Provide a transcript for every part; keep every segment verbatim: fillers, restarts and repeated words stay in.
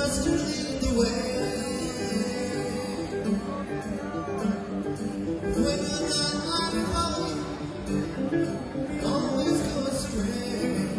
just to lead the way. When you're not like home, always go astray.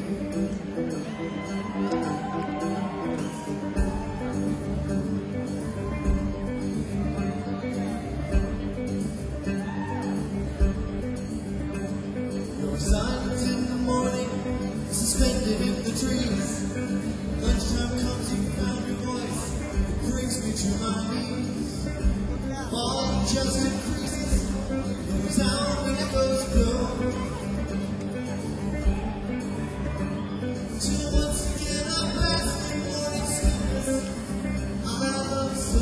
You're silent in the morning, suspended in the trees. Lunchtime comes, you found your voice, it brings me to my knees. Volume just increases, the resounding echoes blow. Till once again I'm back in morning stillness. I love so.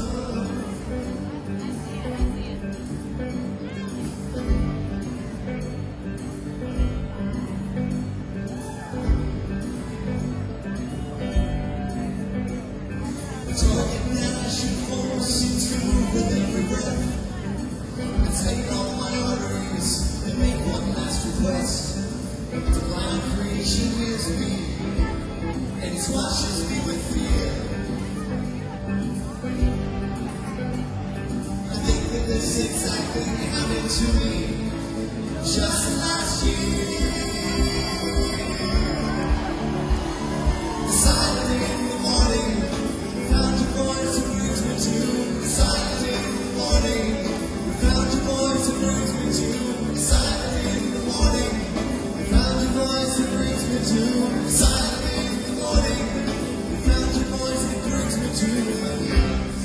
Talking that I should force you to with every breath. I take all my arteries and make one last request. Divine creation hears me and it washes me with fear. I think that this exact thing happened to me just last year. Silent in the morning, found your voice and brings me to. Silent in the morning, found your voice and brings me to. Silent in the morning, found your voice and brings me to. Silent in the morning, found your voice and brings me to my knees.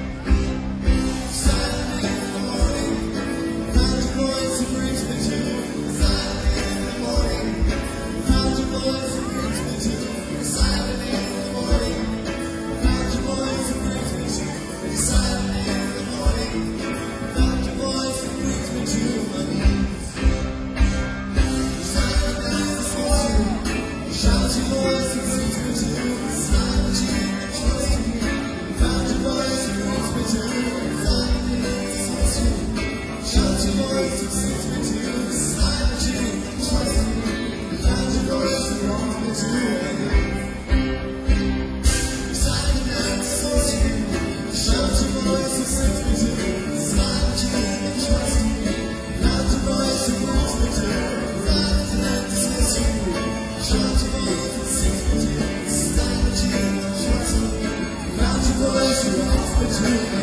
Silent in the morning, found your voice and brings me to. Silent in the morning, found your voice and brings me to. Silent in the morning, found your voice and brings me to. Silent in the morning, found your voice and brings me to my knees. Silent as the morning, shout your voice and brings me to. Silent in the morning, found your voice and brings me to. Silent in the morning, shout your voice and brings me to. Silent in the morning, found your voice and brings me to my knees. Silent as the morning, shout your voice and brings me to. Silent in the morning, found your voice and brings me to. Silent as the morning, shout your voice and brings me to. Silent in the morning, found your voice and brings me to.